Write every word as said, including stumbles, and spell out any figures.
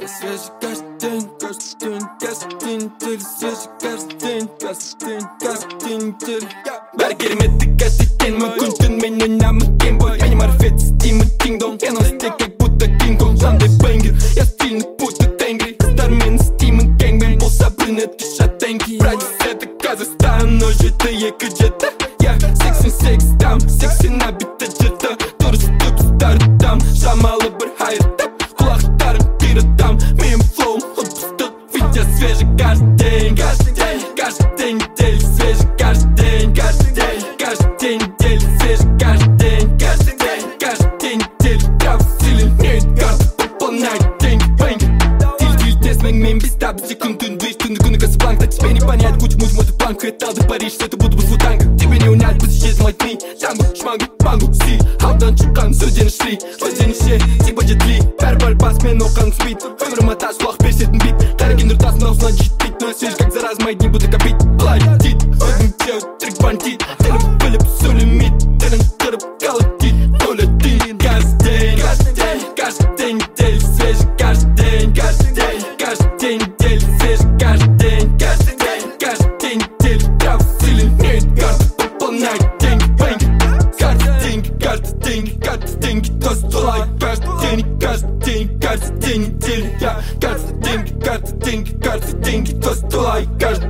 свежий каждый день, каждый день, каждый день недели, свежий каждый день, каждый день, каждый день недели. Бәрі кереметті каждый день, мой күн түн мен ойнамын геймбой. Менің марфет істеймін тинг-донг, я новости как будто кинг-конг. Жандай бенгер, я стильный будто тенгри. Қыздармен істеймін гэнг-бэнг, болса брюнетки шатенки. Братья, это Казахстан, но жеті екі жеті. Я сексен секс там, сексен набита жеті. Дұрыс тұтыстары там, шамалы бір хайыртап. Құлақтарым қиратам, мен флоум ұтпыстық. Видео свежий каждый день, каждый день, каждый день недели, свежий каждый день, каждый день, каждый день недели, свежий каждый день, каждый день, каждый день недели. Прав силен, нет карты, пополняй деньги, бэнги. Тиль-тиль, тесмен, мен без таб, секунд, тун, движ, тун, куны, Касабланка. Тебе не понять, кучу, муть, мой планку. Это Алды, Париж, это буду бы футанга. Тебе не унять, буду съесть мой дни. Джангу, шмангу, мангу, си. Хаудан, чукан, сөзден шли. Сөзден ше, типа жетли. Бәрі бас, мен оқаның спид. Өмірім атас, құлақ берсетін бит. Тареген ұртасын аусына жетпейт. Но свежий, как зараза, мои дни буду копить. Былай дит, өзің теу, трик бандит. Тілім біліп сөйлемейд, тілін қырып қалатит. Толя дин, каждый день, каждый день, каждый день недели, свежий каждый день, каждый день, каждый день недели, свежий каждый день, каждый день, каждый день недели. Прав силен, нет карты, пополняй деньги, бэнги. Каждый деньги, каждый деньги, каждый деньги, тост лайк. Каждый день, каждый день, каждый день недели. Я каждый деньги, каждый деньги, каждый деньги, тост лайк. Каждый